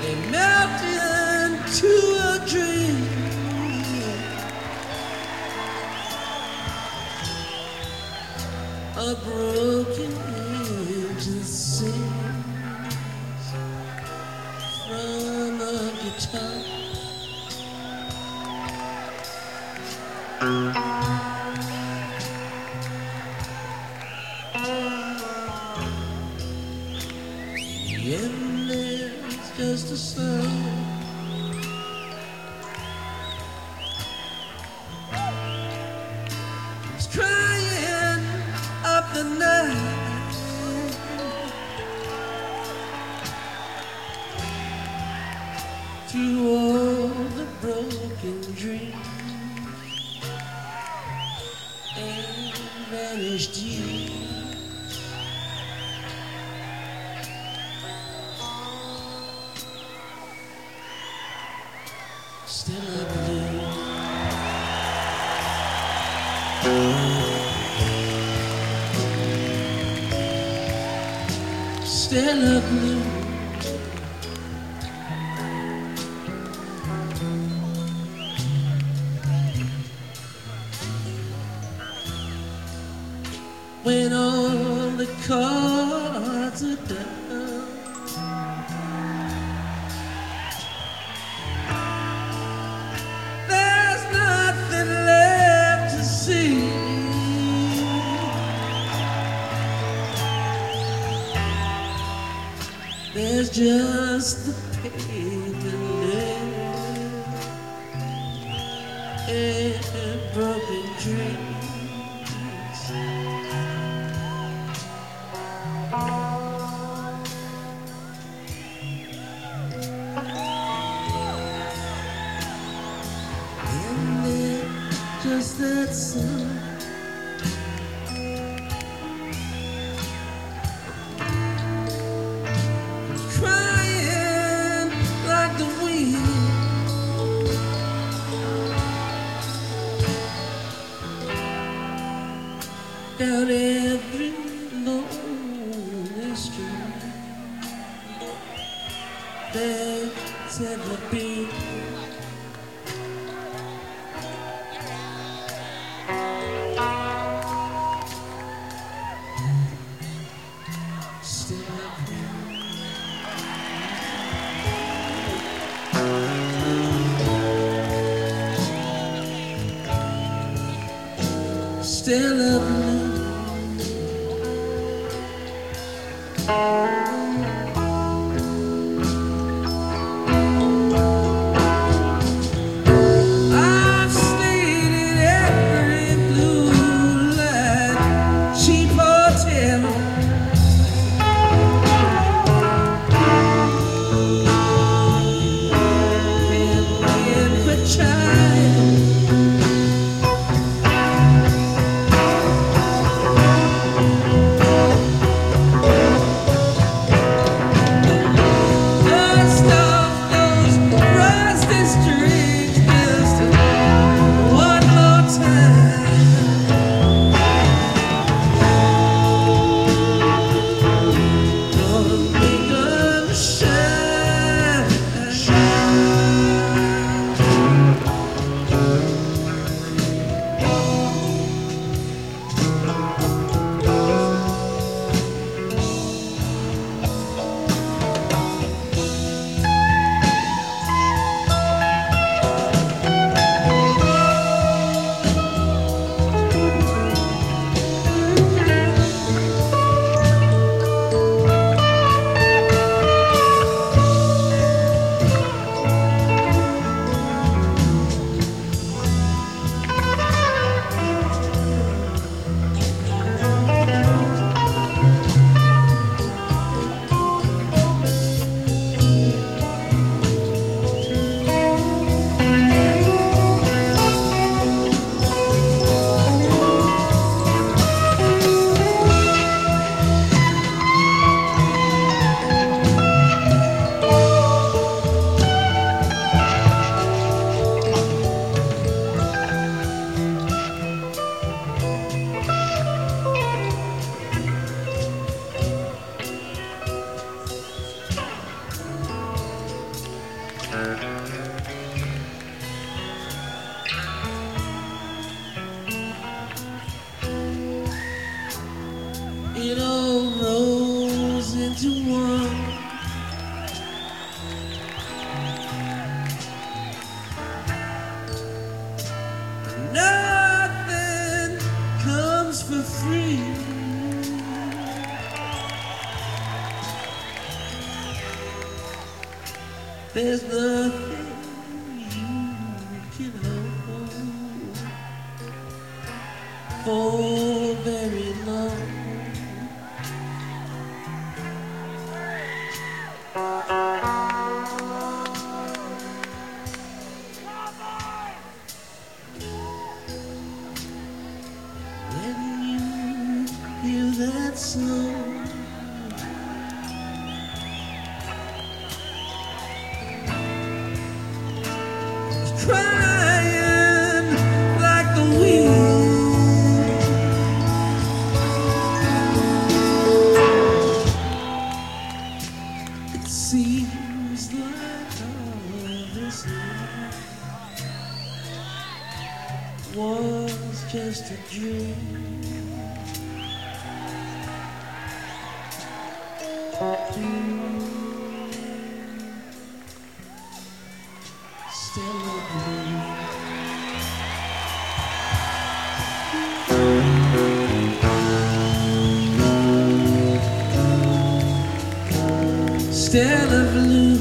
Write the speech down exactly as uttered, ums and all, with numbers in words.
melt into a dream. A broken angel sings from a guitar. And there's just a sound it's crying up the night through all the broken dreams and vanished years. Still I believe. Still I believe. When all the cards are down, there's nothing left to see. There's just the pain and broken dreams. Just that sun crying like the wind down every lonely street there's ever been. Still a blue. I've stayed in every blue light cheap hotel. And when we're trying It all rolls into one. Nothing comes for free. There's nothing you can hold for very long. When you hear that song, it's crying like the wind. It seems like all this life was just a dream. Stella blue, Stella blue.